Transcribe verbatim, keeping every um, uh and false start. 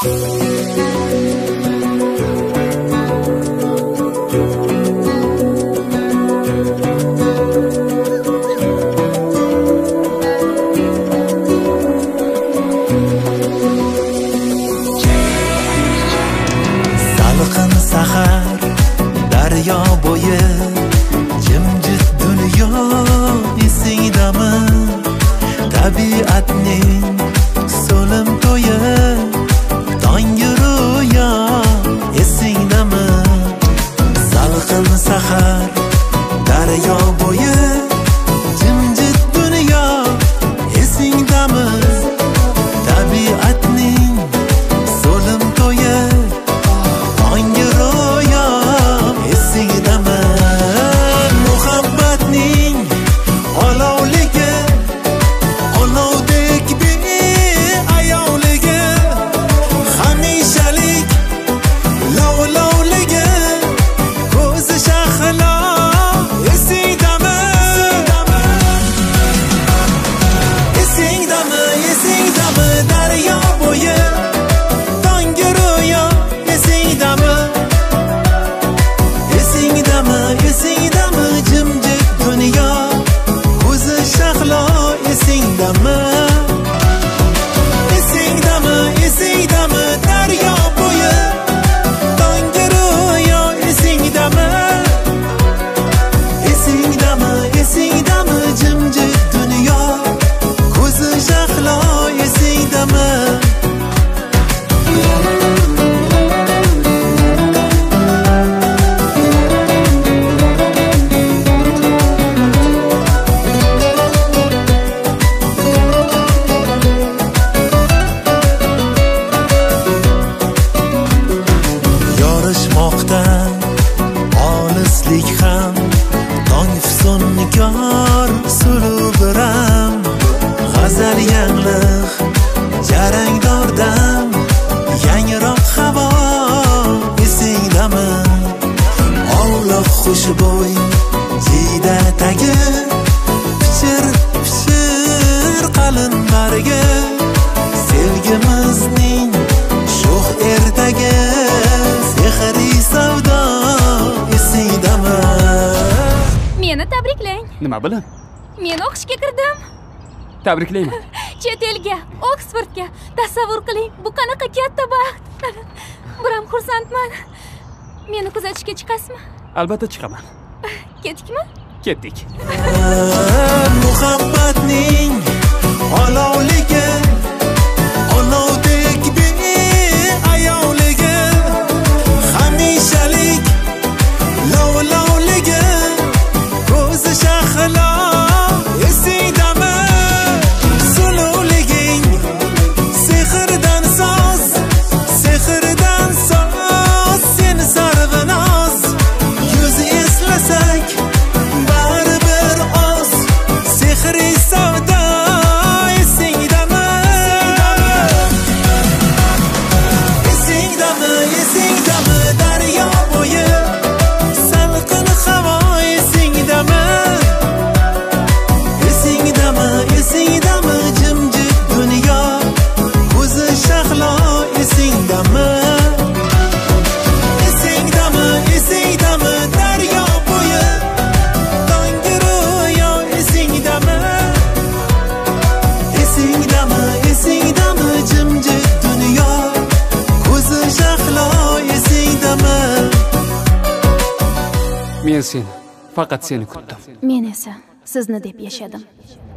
Salqin sahar daryo bo'yi jimjit dunyo esingdami? Tabiatning so'lim to'yi tonggi ro'yo esingdami? Salqin sahar daryo bo'yi jimjit dunyo esingdami? Tabiatning so'lim to'yi tonggi ro'yo esingdami? Muhabbatning olovligi olovdek beayovligi hamishalik lovlovligi ko'zi shahlo esingdami? Esingdami, esingdami daryo bo'yi tonggi ro'yo esingdami? Esingdami, esingdami jimjit dunyo ko'zi shahlo esingdami? Esingdami, esingdami daryo bo'yi tonggi ro'yo esingdami? Esingdami, esingdami jimjit dunyo ko'zi shahlo esingdami? Yorishmoqda olislik ham tong fsunkor suluv biram g'azal yanglig jarangdordam yangroq havo esingdami? Ovloq xushbo'y jiyda tagi pichir pichir qalin bargi sevgimizning sho'x ertagi sehriy savdo esingdami? Meni tabriklang. Nima bilan? Men o'qishga kirdim. Tabriklayman. Chet elga, Oksfordga. Tasavvur qiling, bu qanaqa katta baxt. Buram xursandman. Meni kuzatishga chiqasizmi? Albatta chiqaman. Ketdikmi? Ketdik. Muhabbatning olovligi olovdek beayovligi hamishalik lovlovligi ko'zi shahlo esingdami? Suluvliging sehrdan soz sehrdan soz seni sarvinoz yuz eslasak baribir oz sehriy savdo esingdami? Esingdami, esingdami daryo bo'yi salqin havo esingdami? Esingdami, esingdami jimjit dunyo ko'zi shahlo esingdami? Esingdami, esingdami daryo bo'yi tonggi ro'yo esingdami? Esingdami, esingdami jimjit dunyo ko'zi shahlo esingdami? Men seni, faqat seni kutdim. Men esa sizni deb yashadim.